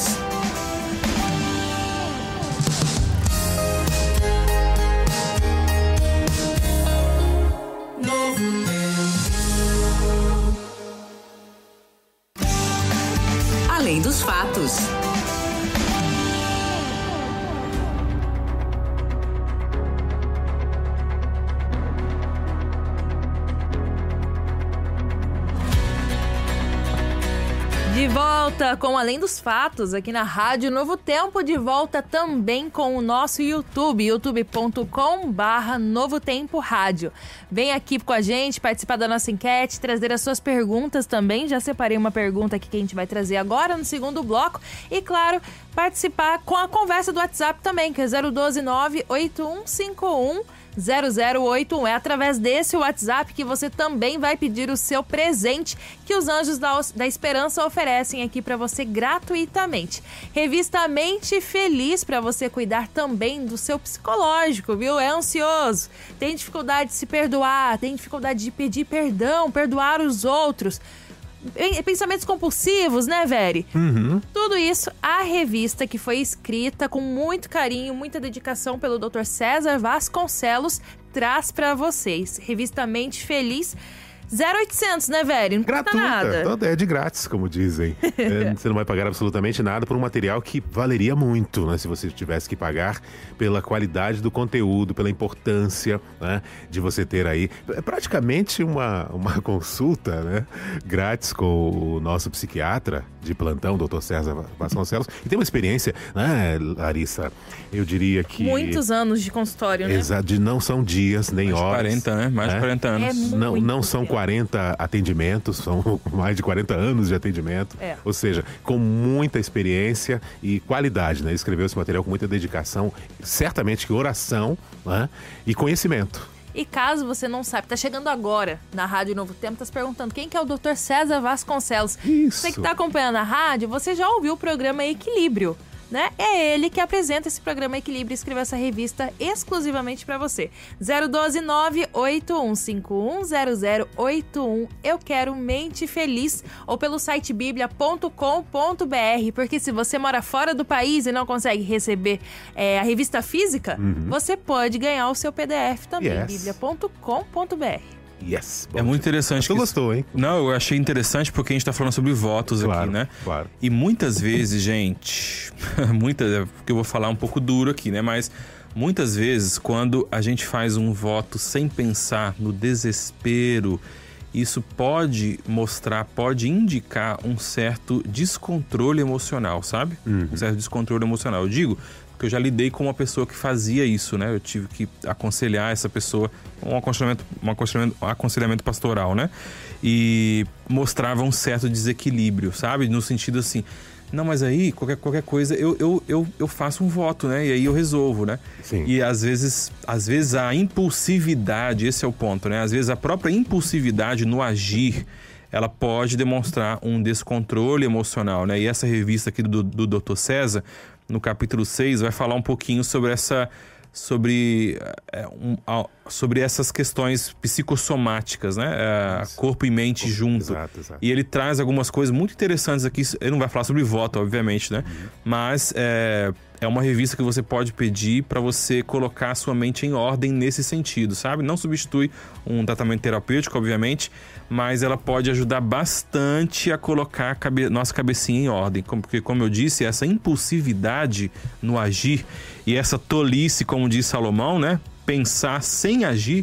Além dos fatos. De volta com Além dos Fatos, aqui na Rádio Novo Tempo, de volta também com o nosso YouTube, youtube.com/Novo Tempo Rádio. Vem aqui com a gente, participar da nossa enquete, trazer as suas perguntas também. Já separei uma pergunta aqui que a gente vai trazer agora no segundo bloco. E, claro, participar com a conversa do WhatsApp também, que é 012-98151-0081. É através desse WhatsApp que você também vai pedir o seu presente que os Anjos da Esperança oferecem aqui para você gratuitamente. Revista Mente Feliz, para você cuidar também do seu psicológico, viu? É ansioso, tem dificuldade de se perdoar, tem dificuldade de pedir perdão, perdoar os outros. Pensamentos compulsivos, né, Veri? Uhum. Tudo isso, a revista que foi escrita com muito carinho, muita dedicação pelo Dr. César Vasconcelos, traz pra vocês. Revista Mente Feliz, 0800, né, Veri? Não custa nada. É de grátis, como dizem. Você não vai pagar absolutamente nada por um material que valeria muito, né? Se você tivesse que pagar pela qualidade do conteúdo, pela importância, né, de você ter aí praticamente uma consulta, né, grátis com o nosso psiquiatra de plantão, Dr. César Vasconcelos. E tem uma experiência, né, Larissa? Eu diria que... Muitos anos de consultório, né? Exato, não são dias, nem horas. Mais de 40, né? Mais de 40 anos. Não são 40 atendimentos, são mais de 40 anos de atendimento. Ou seja, com muita experiência e qualidade, né? Ele escreveu esse material com muita dedicação, certamente que oração, né, e conhecimento. E caso você não sabe, tá chegando agora na Rádio Novo Tempo, tá se perguntando quem que é o Dr. César Vasconcelos. Isso. Você que tá acompanhando a rádio, você já ouviu o programa Equilíbrio, né? É ele que apresenta esse programa Equilíbrio e escreveu essa revista exclusivamente para você. 012-981510081. Eu quero Mente Feliz, ou pelo site biblia.com.br, porque se você mora fora do país e não consegue receber a revista física, você pode ganhar o seu PDF também, biblia.com.br. Yes. É muito interessante. Você gostou, hein? Não, eu achei interessante porque a gente tá falando sobre votos aqui, né? Claro. E muitas vezes, gente, porque eu vou falar um pouco duro aqui, né? Mas muitas vezes, quando a gente faz um voto sem pensar no desespero, isso pode indicar um certo descontrole emocional, sabe? Um certo descontrole emocional. Eu digo porque eu já lidei com uma pessoa que fazia isso, né? Eu tive que aconselhar essa pessoa, um aconselhamento pastoral, né? E mostrava um certo desequilíbrio, sabe? No sentido assim, não, mas aí qualquer coisa eu faço um voto, né? E aí eu resolvo, né? Sim. E às vezes a impulsividade, esse é o ponto, né? Às vezes a própria impulsividade no agir, ela pode demonstrar um descontrole emocional, né? E essa revista aqui do Dr. César, no capítulo 6, vai falar um pouquinho sobre essas questões psicossomáticas, né? Corpo e mente junto. Exato. E ele traz algumas coisas muito interessantes aqui. Ele não vai falar sobre voto, obviamente, né? Mas é uma revista que você pode pedir para você colocar a sua mente em ordem nesse sentido, sabe? Não substitui um tratamento terapêutico, obviamente, mas ela pode ajudar bastante a colocar nossa cabecinha em ordem. Porque, como eu disse, essa impulsividade no agir e essa tolice, como diz Salomão, né? Pensar sem agir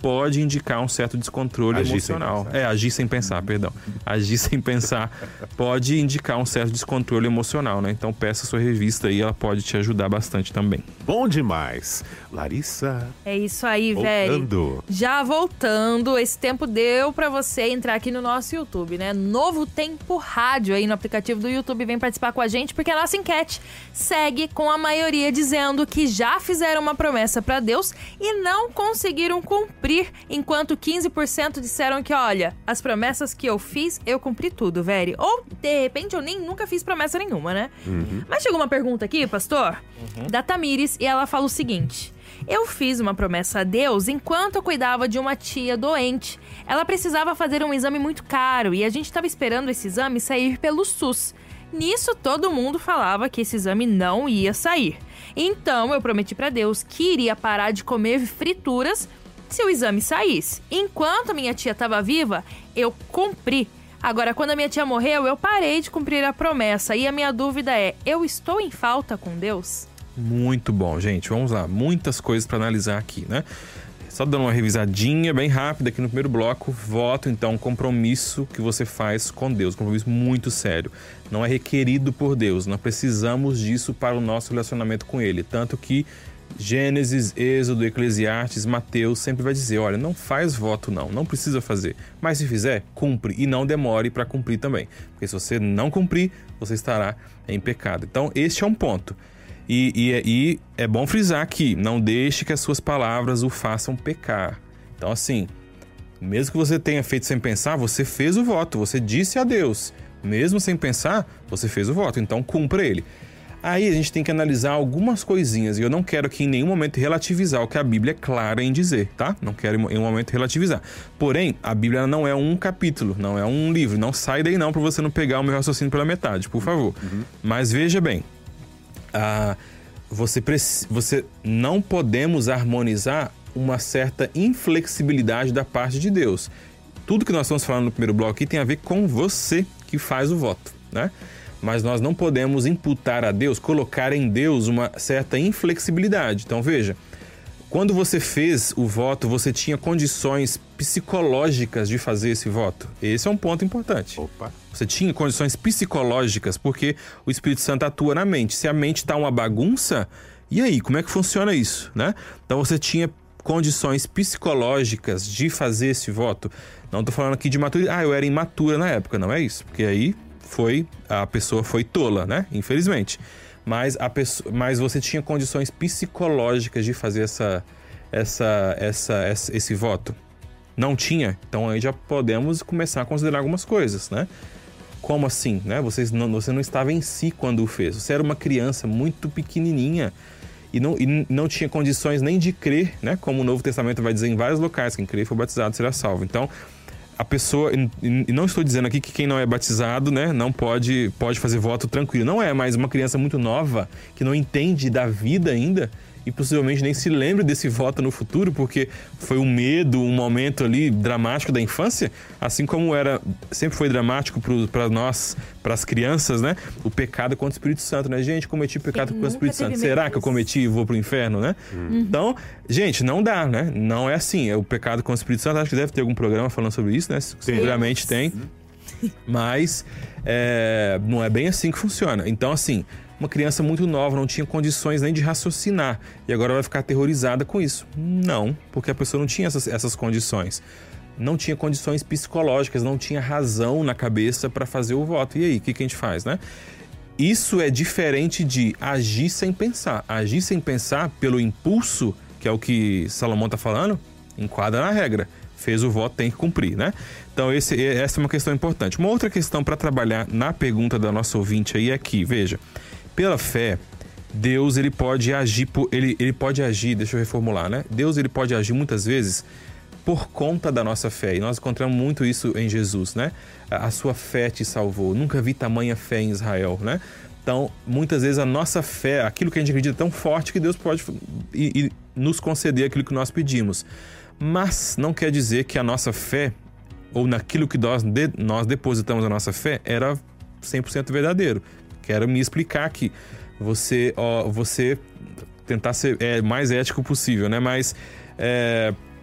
pode indicar um certo descontrole emocional. Agir sem pensar, perdão. Agir sem pensar pode indicar um certo descontrole emocional, né? Então peça a sua revista aí, ela pode te ajudar bastante também. Bom demais. Larissa. É isso aí, velho. Já voltando, esse tempo deu pra você entrar aqui no nosso YouTube, né? Novo Tempo Rádio aí no aplicativo do YouTube. Vem participar com a gente, porque a nossa enquete segue com a maioria dizendo que já fizeram uma promessa pra Deus e não conseguiram cumprir, enquanto 15% disseram que, olha, as promessas que eu fiz, eu cumpri tudo, velho. Ou, de repente, eu nunca fiz promessa nenhuma, né? Mas chegou uma pergunta aqui, pastor, da Tamires, e ela fala o seguinte: eu fiz uma promessa a Deus enquanto eu cuidava de uma tia doente. Ela precisava fazer um exame muito caro e a gente estava esperando esse exame sair pelo SUS. Nisso, todo mundo falava que esse exame não ia sair. Então, eu prometi para Deus que iria parar de comer frituras se o exame saísse. Enquanto a minha tia estava viva, eu cumpri. Agora, quando a minha tia morreu, eu parei de cumprir a promessa. E a minha dúvida é, eu estou em falta com Deus? Muito bom, gente. Vamos lá. Muitas coisas para analisar aqui, né? Só dando uma revisadinha bem rápida aqui no primeiro bloco. Voto, então, um compromisso que você faz com Deus. Um compromisso muito sério. Não é requerido por Deus. Nós precisamos disso para o nosso relacionamento com Ele. Tanto que Gênesis, Êxodo, Eclesiastes, Mateus sempre vai dizer, olha, não faz voto não precisa fazer. Mas se fizer, cumpre e não demore para cumprir também. Porque se você não cumprir, você estará em pecado. Então, este é um ponto. E é bom frisar aqui, não deixe que as suas palavras o façam pecar. Então assim, mesmo que você tenha feito sem pensar, você fez o voto, você disse a Deus. Mesmo sem pensar, você fez o voto, então cumpra ele. Aí a gente tem que analisar algumas coisinhas, e eu não quero aqui em nenhum momento relativizar o que a Bíblia é clara em dizer, tá? Não quero em nenhum momento relativizar. Porém, a Bíblia não é um capítulo, não é um livro, não sai daí não para você não pegar o meu raciocínio pela metade, por favor. Mas veja bem, você não podemos harmonizar uma certa inflexibilidade da parte de Deus. Tudo que nós estamos falando no primeiro bloco aqui tem a ver com você que faz o voto, né? Mas nós não podemos imputar a Deus, colocar em Deus uma certa inflexibilidade. Então veja, quando você fez o voto, você tinha condições psicológicas de fazer esse voto. Esse é um ponto importante. Você tinha condições psicológicas, porque o Espírito Santo atua na mente. Se a mente está uma bagunça, e aí, como é que funciona isso, né? Então você tinha condições psicológicas de fazer esse voto. Não estou falando aqui de maturidade. Eu era imatura na época, não é isso? Porque aí a pessoa foi tola, né? Infelizmente. Mas você tinha condições psicológicas de fazer esse voto? Não tinha? Então aí já podemos começar a considerar algumas coisas, né? Como assim, né? Você não estava em si quando o fez. Você era uma criança muito pequenininha e não tinha condições nem de crer, né? Como o Novo Testamento vai dizer em vários locais, quem crer e for batizado será salvo. Então, a pessoa, e não estou dizendo aqui que quem não é batizado, né, não pode fazer voto tranquilo. Não é, mas uma criança muito nova, que não entende da vida ainda, e possivelmente nem se lembre desse voto no futuro, porque foi um medo, um momento ali dramático da infância, assim como sempre foi dramático para nós, para as crianças, né? O pecado contra o Espírito Santo, né? Gente, cometi pecado contra o Espírito Santo. Será que eu cometi e vou pro inferno, né? Então, gente, não dá, né? Não é assim. É o pecado contra o Espírito Santo. Acho que deve ter algum programa falando sobre isso, né? Seguramente tem. Mas não é bem assim que funciona. Então, assim, uma criança muito nova não tinha condições nem de raciocinar e agora vai ficar aterrorizada com isso. Não, porque a pessoa não tinha essas condições. Não tinha condições psicológicas, não tinha razão na cabeça para fazer o voto. E aí, o que a gente faz, né? Isso é diferente de agir sem pensar. Agir sem pensar pelo impulso, que é o que Salomão está falando, enquadra na regra. Fez o voto, tem que cumprir, né? Então, essa é uma questão importante. Uma outra questão para trabalhar na pergunta da nossa ouvinte aí é que, veja, pela fé, Deus ele pode agir, ele pode agir, deixa eu reformular, né? Deus ele pode agir muitas vezes por conta da nossa fé. E nós encontramos muito isso em Jesus, né? A sua fé te salvou. Nunca vi tamanha fé em Israel, né? Então, muitas vezes a nossa fé, aquilo que a gente acredita é tão forte que Deus pode nos conceder aquilo que nós pedimos. Mas não quer dizer que a nossa fé, ou naquilo que nós depositamos a nossa fé, era 100% verdadeiro. Quero me explicar aqui. Você tentar ser mais ético possível, né? Mas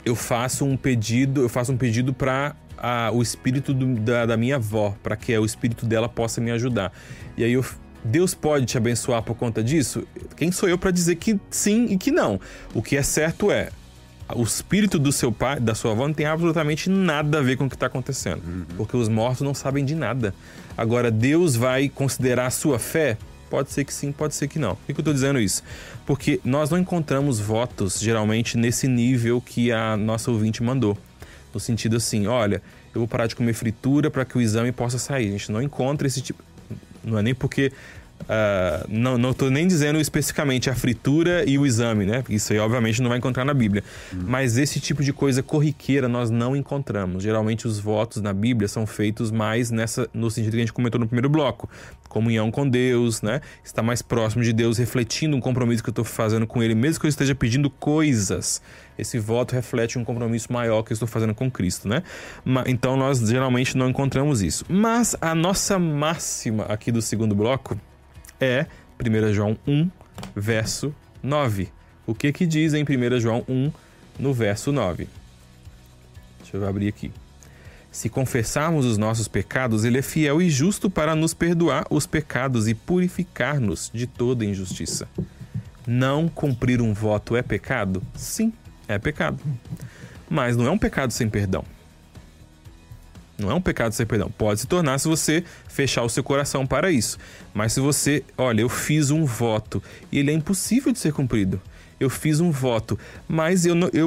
eu faço um pedido para o espírito da minha avó, para que o espírito dela possa me ajudar. E aí Deus pode te abençoar por conta disso? Quem sou eu para dizer que sim e que não? O que é certo é, o espírito do seu pai, da sua avó, não tem absolutamente nada a ver com o que está acontecendo. Porque os mortos não sabem de nada. Agora, Deus vai considerar a sua fé? Pode ser que sim, pode ser que não. Por que eu estou dizendo isso? Porque nós não encontramos votos, geralmente, nesse nível que a nossa ouvinte mandou. No sentido assim, olha, eu vou parar de comer fritura para que o exame possa sair. A gente não encontra esse tipo... Não é nem porque... não estou nem dizendo especificamente a fritura e o exame, né? Isso aí, obviamente, não vai encontrar na Bíblia. Mas esse tipo de coisa corriqueira nós não encontramos. Geralmente, os votos na Bíblia são feitos mais no sentido que a gente comentou no primeiro bloco. Comunhão com Deus, né? Estar mais próximo de Deus, refletindo um compromisso que eu estou fazendo com Ele, mesmo que eu esteja pedindo coisas. Esse voto reflete um compromisso maior que eu estou fazendo com Cristo, né? Então, nós geralmente não encontramos isso. Mas a nossa máxima aqui do segundo bloco é 1 João 1, verso 9. O que diz em 1 João 1, no verso 9? Deixa eu abrir aqui. Se confessarmos os nossos pecados, Ele é fiel e justo para nos perdoar os pecados e purificar-nos de toda injustiça. Não cumprir um voto é pecado? Sim, é pecado. Mas não é um pecado sem perdão. Não é um pecado sem perdão. Pode se tornar se você fechar o seu coração para isso. Mas se você... Olha, eu fiz um voto e ele é impossível de ser cumprido. Eu fiz um voto, mas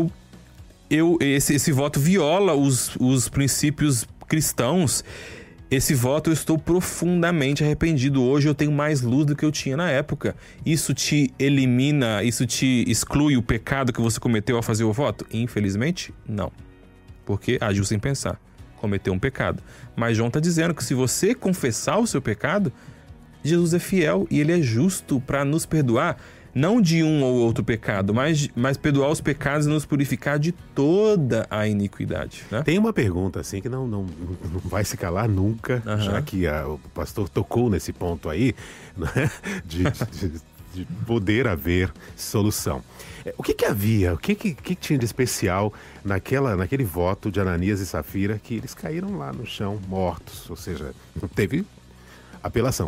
esse voto viola os princípios cristãos. Esse voto eu estou profundamente arrependido. Hoje eu tenho mais luz do que eu tinha na época. Isso te elimina, isso te exclui o pecado que você cometeu ao fazer o voto? Infelizmente, não. Porque agiu sem pensar. Cometeu um pecado. Mas João está dizendo que se você confessar o seu pecado, Jesus é fiel e Ele é justo para nos perdoar, não de um ou outro pecado, mas perdoar os pecados e nos purificar de toda a iniquidade, né? Tem uma pergunta assim que não vai se calar nunca, já que o pastor tocou nesse ponto aí, né? de poder haver solução. O que havia? O que tinha de especial naquele voto de Ananias e Safira que eles caíram lá no chão mortos? Ou seja, não teve apelação.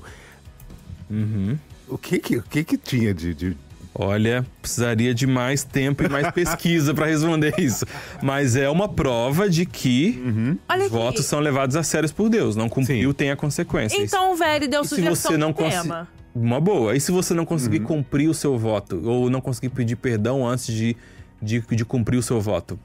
O que tinha de... Olha, precisaria de mais tempo e mais pesquisa para responder isso. Mas é uma prova de que os votos são levados a sérios por Deus. Não cumpriu, tem a consequência. Então o velho deu sugestão de tema. Uma boa. E se você não conseguir cumprir o seu voto, ou não conseguir pedir perdão antes de cumprir o seu voto?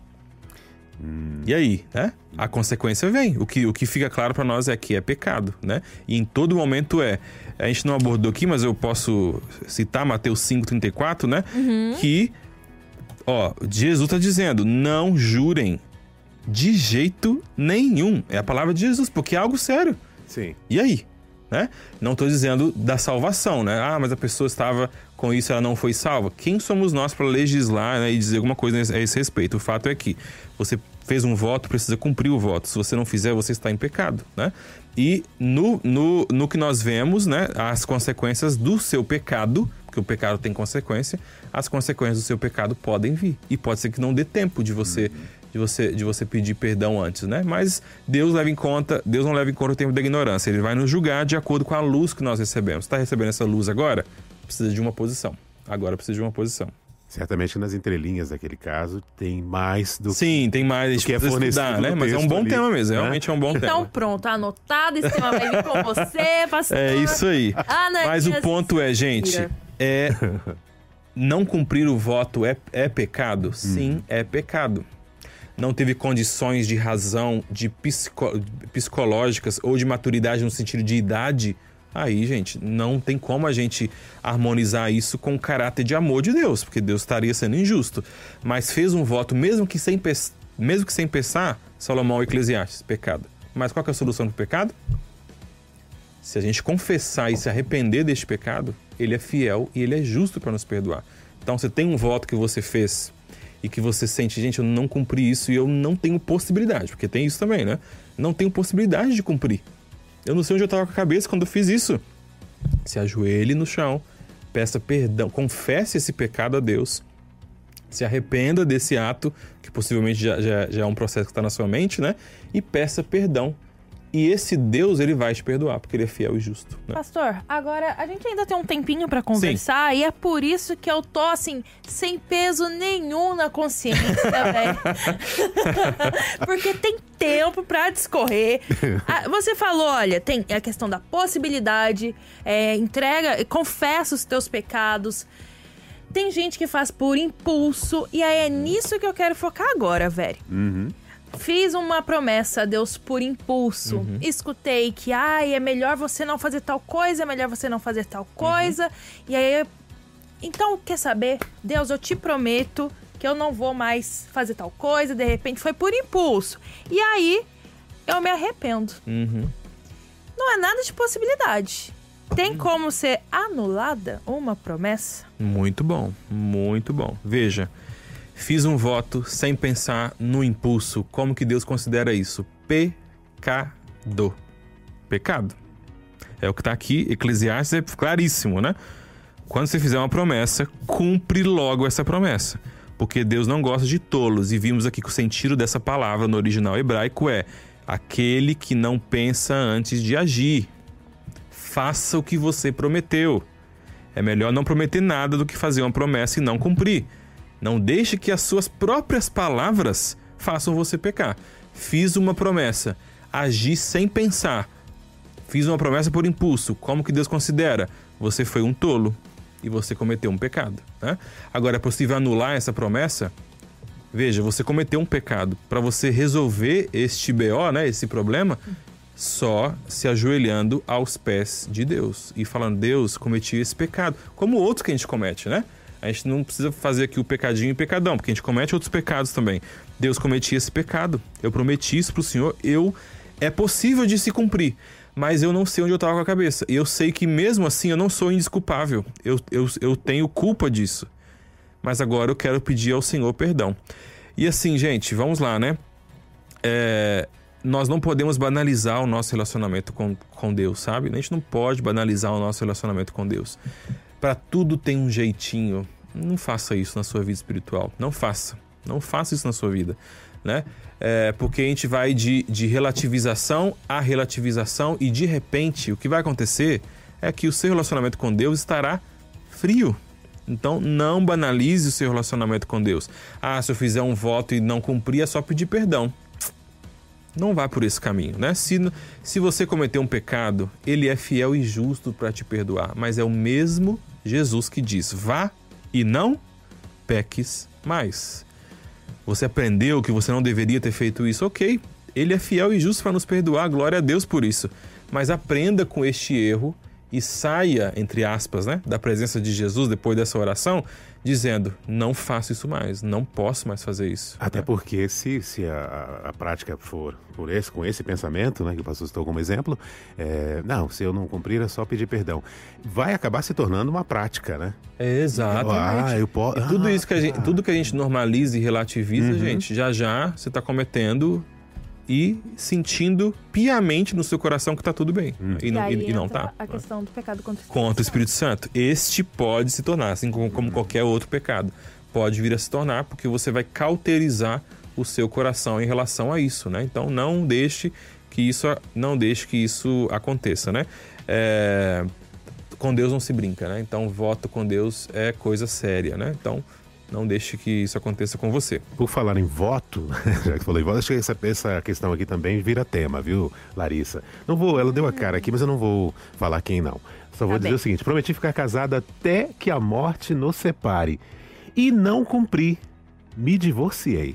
E aí, né? A consequência vem. O que fica claro para nós é que é pecado, né? E em todo momento a gente não abordou aqui, mas eu posso citar Mateus 5,34, né? Que, Jesus está dizendo, não jurem de jeito nenhum. É a palavra de Jesus, porque é algo sério. Sim. E aí? Né? Não estou dizendo da salvação, né? Mas a pessoa estava com isso, ela não foi salva. Quem somos nós para legislar, né, e dizer alguma coisa a esse respeito? O fato é que você fez um voto, precisa cumprir o voto. Se você não fizer, você está em pecado, né? E no que nós vemos, né, as consequências do seu pecado, porque o pecado tem consequência, as consequências do seu pecado podem vir. E pode ser que não dê tempo de você pedir perdão antes, né? Mas Deus não leva em conta o tempo da ignorância. Ele vai nos julgar de acordo com a luz que nós recebemos. Está recebendo essa luz agora? Precisa de uma posição. Agora precisa de uma posição. Certamente nas entrelinhas daquele caso tem mais do Sim, tem mais. A gente que é fornecido estudar, né? Mas é um bom tema mesmo. Realmente é um bom tema. Então pronto, anotado. Esse tema vai vir com você, pastor. É isso aí. Mas o ponto é, gente, não cumprir o voto é pecado? Sim, é pecado. Não teve condições de razão, psicológicas ou de maturidade no sentido de idade, aí, gente, não tem como a gente harmonizar isso com o caráter de amor de Deus, porque Deus estaria sendo injusto. Mas fez um voto, mesmo que sem pensar, Salomão Eclesiastes, pecado. Mas qual que é a solução do pecado? Se a gente confessar e se arrepender deste pecado, Ele é fiel e Ele é justo para nos perdoar. Então, você tem um voto que você fez e que você sente, gente, eu não cumpri isso e eu não tenho possibilidade, porque tem isso também, né? Não tenho possibilidade de cumprir. Eu não sei onde eu estava com a cabeça quando eu fiz isso. Se ajoelhe no chão, peça perdão, confesse esse pecado a Deus Se arrependa desse ato, que possivelmente já é um processo que está na sua mente, né? E peça perdão. E esse Deus, ele vai te perdoar, porque ele é fiel e justo, né? Pastor, agora a gente ainda tem um tempinho pra conversar. Sim. E é por isso que eu tô, assim, sem peso nenhum na consciência, velho. Porque tem tempo pra discorrer. Você falou, olha, tem a questão da possibilidade, entrega, confessa os teus pecados. Tem gente que faz por impulso, e aí é nisso que eu quero focar agora, velho. Fiz uma promessa a Deus por impulso. Escutei que, é melhor você não fazer tal coisa, é melhor você não fazer tal coisa. E aí, então, quer saber? Deus, eu te prometo que eu não vou mais fazer tal coisa. De repente, foi por impulso. E aí, eu me arrependo. Não é nada de possibilidade. Tem como ser anulada uma promessa? Muito bom, muito bom. Veja. Fiz um voto sem pensar no impulso. Como que Deus considera isso? Pecado. Pecado. É o que está aqui, Eclesiastes é claríssimo, né? Quando você fizer uma promessa, cumpre logo essa promessa. Porque Deus não gosta de tolos. E vimos aqui que o sentido dessa palavra no original hebraico é aquele que não pensa antes de agir. Faça o que você prometeu. É melhor não prometer nada do que fazer uma promessa e não cumprir. Não deixe que as suas próprias palavras façam você pecar. Fiz uma promessa, agi sem pensar. Fiz uma promessa por impulso. Como que Deus considera? Você foi um tolo e você cometeu um pecado, né? Agora, é possível anular essa promessa? Veja, você cometeu um pecado. Para você resolver este BO, né, esse problema, só se ajoelhando aos pés de Deus e falando, Deus, cometi esse pecado. Como outros que a gente comete, né? A gente não precisa fazer aqui o pecadinho e pecadão, porque a gente comete outros pecados também. Deus, cometi esse pecado. Eu prometi isso pro Senhor. É possível de se cumprir, mas eu não sei onde eu estava com a cabeça. E eu sei que mesmo assim eu não sou indesculpável. Eu tenho culpa disso. Mas agora eu quero pedir ao Senhor perdão. E assim, gente, vamos lá, né? Nós não podemos banalizar o nosso relacionamento com Deus, sabe? A gente não pode banalizar o nosso relacionamento com Deus. Para tudo tem um jeitinho. Não faça isso na sua vida espiritual. Não faça. Não faça isso na sua vida, né? Porque a gente vai de relativização a relativização e de repente o que vai acontecer é que o seu relacionamento com Deus estará frio. Então não banalize o seu relacionamento com Deus. Se eu fizer um voto e não cumprir, é só pedir perdão. Não vá por esse caminho, né? Se você cometeu um pecado, ele é fiel e justo para te perdoar. Mas é o mesmo Jesus que diz, vá e não peques mais. Você aprendeu que você não deveria ter feito isso, ok. Ele é fiel e justo para nos perdoar, glória a Deus por isso. Mas aprenda com este erro e saia, entre aspas, né, da presença de Jesus depois dessa oração, dizendo, não faço isso mais, não posso mais fazer isso. Até porque se a prática for com esse pensamento, né, que o pastor citou como exemplo, não, se eu não cumprir é só pedir perdão. Vai acabar se tornando uma prática, né? Exatamente. Tudo que a gente normaliza e relativiza, gente, já você está cometendo e sentindo piamente no seu coração que está tudo bem. E não está. A questão do pecado contra o Espírito Santo. Este pode se tornar, assim como qualquer outro pecado. Pode vir a se tornar, porque você vai cauterizar o seu coração em relação a isso, né? Então não deixe que isso aconteça, né? Com Deus não se brinca, né? Então voto com Deus é coisa séria, né? Então não deixe que isso aconteça com você. Por falar em voto, já que falou em voto, acho que essa questão aqui também vira tema, viu, Larissa? Ela deu a cara aqui, mas eu não vou falar quem não. Só vou dizer o seguinte, prometi ficar casada até que a morte nos separe. E não cumpri. Me divorciei.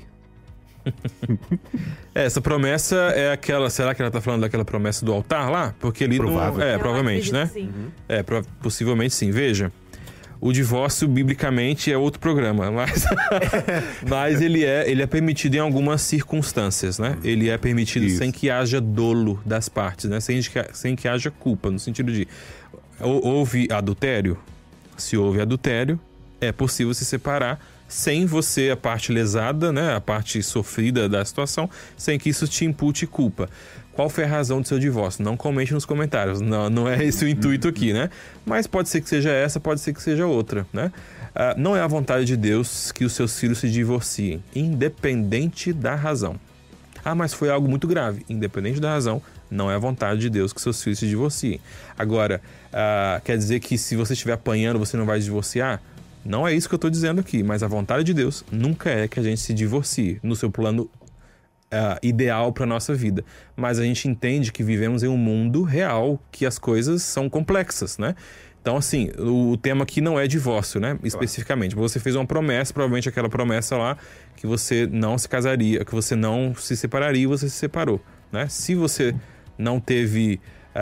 Essa promessa é aquela... Será que ela tá falando daquela promessa do altar lá? Porque ele provável. Provavelmente, né? Sim. Possivelmente sim. Veja, o divórcio, biblicamente, é outro programa, mas ele é permitido em algumas circunstâncias, né? Ele é permitido sem que haja dolo das partes, né? Sem que haja culpa, no sentido de... Houve adultério? Se houve adultério, é possível se separar sem você, a parte lesada, né? A parte sofrida da situação, sem que isso te impute culpa. Qual foi a razão do seu divórcio? Não comente nos comentários. Não é esse o intuito aqui, né? Mas pode ser que seja essa, pode ser que seja outra, né? Não é a vontade de Deus que os seus filhos se divorciem, independente da razão. Mas foi algo muito grave. Independente da razão, não é a vontade de Deus que seus filhos se divorciem. Agora, quer dizer que se você estiver apanhando, você não vai se divorciar? Não é isso que eu estou dizendo aqui, mas a vontade de Deus nunca é que a gente se divorcie no seu plano ideal para a nossa vida. Mas a gente entende que vivemos em um mundo real, que as coisas são complexas, né? Então, assim, o tema aqui não é divórcio, né? Especificamente. Você fez uma promessa, provavelmente aquela promessa lá, que você não se casaria, que você não se separaria e você se separou, né? Se você não teve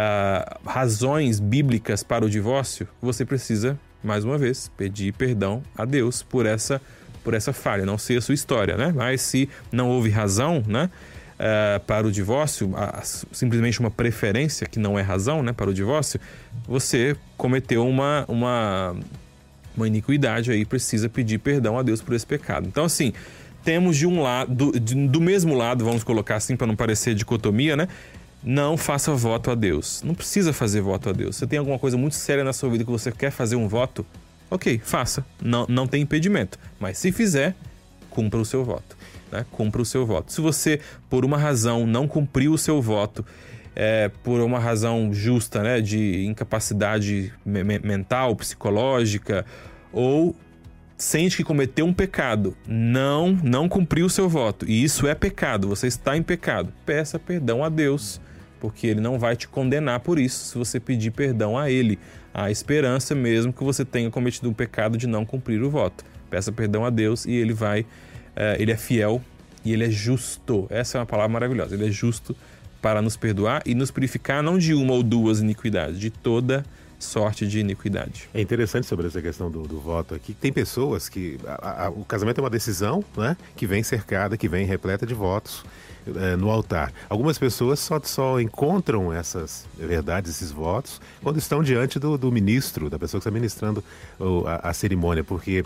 razões bíblicas para o divórcio, você precisa, mais uma vez, pedir perdão a Deus por essa falha. Não sei a sua história, né? Mas se não houve razão, né? Para o divórcio, simplesmente uma preferência, que não é razão, né, para o divórcio, você cometeu uma iniquidade aí, precisa pedir perdão a Deus por esse pecado. Então, assim, temos de um lado, do mesmo lado, vamos colocar assim para não parecer dicotomia, né? Não faça voto a Deus. Não precisa fazer voto a Deus. Você tem alguma coisa muito séria na sua vida que você quer fazer um voto? Ok, faça. Não tem impedimento. Mas se fizer, cumpra o seu voto. Né? Cumpra o seu voto. Se você, por uma razão, não cumpriu o seu voto, por uma razão justa, né, de incapacidade mental, psicológica, ou sente que cometeu um pecado, não cumpriu o seu voto, e isso é pecado, você está em pecado, peça perdão a Deus, porque Ele não vai te condenar por isso se você pedir perdão a Ele. Há esperança mesmo que você tenha cometido um pecado de não cumprir o voto. Peça perdão a Deus e Ele vai... Ele é fiel e Ele é justo. Essa é uma palavra maravilhosa. Ele é justo para nos perdoar e nos purificar não de uma ou duas iniquidades, de toda sorte de iniquidade. É interessante sobre essa questão do voto aqui. Tem pessoas que... o casamento é uma decisão, né, que vem cercada, que vem repleta de votos no altar. Algumas pessoas só encontram essas verdades, esses votos, quando estão diante do ministro, da pessoa que está ministrando a cerimônia, porque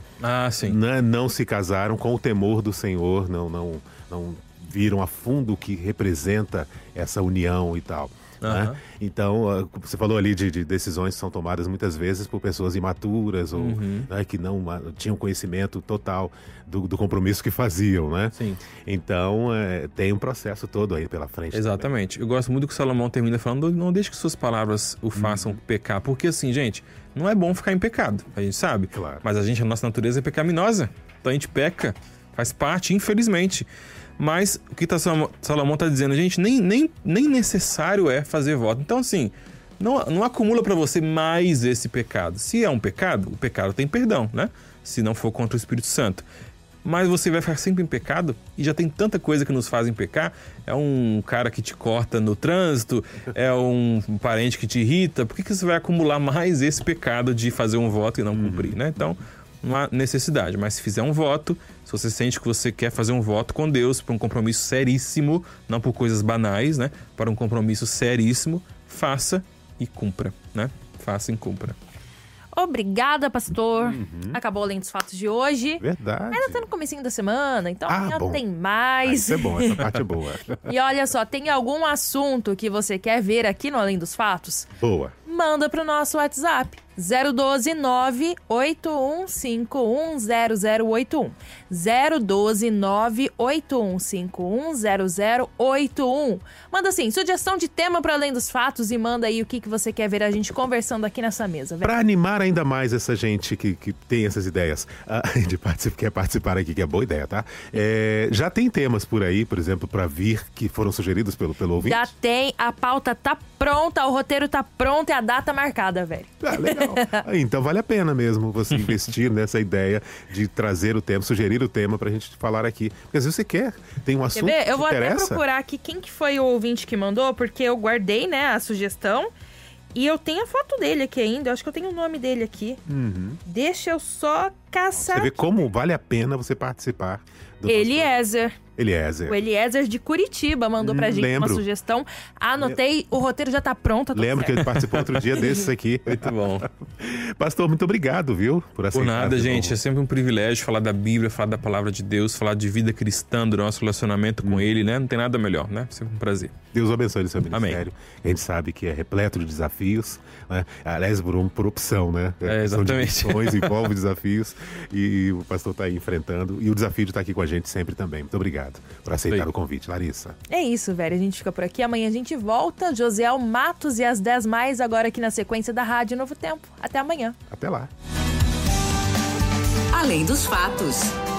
não se casaram com o temor do Senhor, não viram a fundo o que representa essa união e tal. Né? Então, você falou ali de decisões que são tomadas muitas vezes por pessoas imaturas ou né, que não tinham conhecimento total do compromisso que faziam, né? Sim. Então, tem um processo todo aí pela frente. Exatamente. Também. Eu gosto muito que o Salomão termina falando, não deixe que suas palavras o façam pecar, porque assim, gente, não é bom ficar em pecado, a gente sabe. Claro. Mas a nossa natureza é pecaminosa, então a gente peca, faz parte, infelizmente. Mas o que Salomão está dizendo, gente, nem necessário é fazer voto. Então, assim, não acumula para você mais esse pecado. Se é um pecado, o pecado tem perdão, né? Se não for contra o Espírito Santo. Mas você vai ficar sempre em pecado e já tem tanta coisa que nos fazem pecar. É um cara que te corta no trânsito, é um parente que te irrita. Por que você vai acumular mais esse pecado de fazer um voto e não cumprir, né? Então... não há necessidade, mas se fizer um voto, se você sente que você quer fazer um voto com Deus para um compromisso seríssimo, não por coisas banais, né? Para um compromisso seríssimo, faça e cumpra, né? Faça e cumpra. Obrigada, pastor. Acabou Além dos Fatos de hoje. Verdade. Ainda tá no comecinho da semana, então amanhã tem mais. Isso é bom, essa parte é boa. E olha só, tem algum assunto que você quer ver aqui no Além dos Fatos? Boa. Manda pro nosso WhatsApp. 012-981510081. 012-981510081. Manda assim, sugestão de tema para Além dos Fatos e manda aí o que você quer ver a gente conversando aqui nessa mesa. Para animar ainda mais essa gente que tem essas ideias, quer participar aqui, que é boa ideia, tá? Já tem temas por aí, por exemplo, para vir, que foram sugeridos pelo ouvinte? Já tem, a pauta tá pronta, o roteiro tá pronto e a data marcada, velho. Legal. Então vale a pena mesmo você investir nessa ideia de trazer o tema, sugerir o tema pra gente falar aqui. Porque às vezes você tem um assunto que eu vou interessa. Até procurar aqui quem que foi o ouvinte que mandou, porque eu guardei, né, a sugestão. E eu tenho a foto dele aqui ainda, eu acho que eu tenho o nome dele aqui. Deixa eu só caçar. Você vê como vale a pena você participar. Eliezer. Eliezer. O Eliezer de Curitiba mandou pra gente uma sugestão. Anotei, o roteiro já tá pronto. Lembro que ele participou outro dia desses aqui. Muito bom. Pastor, muito obrigado, viu? Por aceitar. Por nada, gente. É sempre um privilégio falar da Bíblia, falar da palavra de Deus, falar de vida cristã, do nosso relacionamento com Ele, né? Não tem nada melhor, né? Sempre um prazer. Deus abençoe o seu ministério. Amém. A gente sabe que é repleto de desafios, né? Aliás, por opção, né? Exatamente. São de missões, envolve desafios e o pastor está aí enfrentando. E o desafio de estar aqui com a gente sempre também. Muito obrigado por aceitar o convite, Larissa. É isso, velho. A gente fica por aqui. Amanhã a gente volta. Josiel Matos e as 10 mais, agora aqui na sequência da Rádio Novo Tempo. Até amanhã. Até lá. Além dos fatos.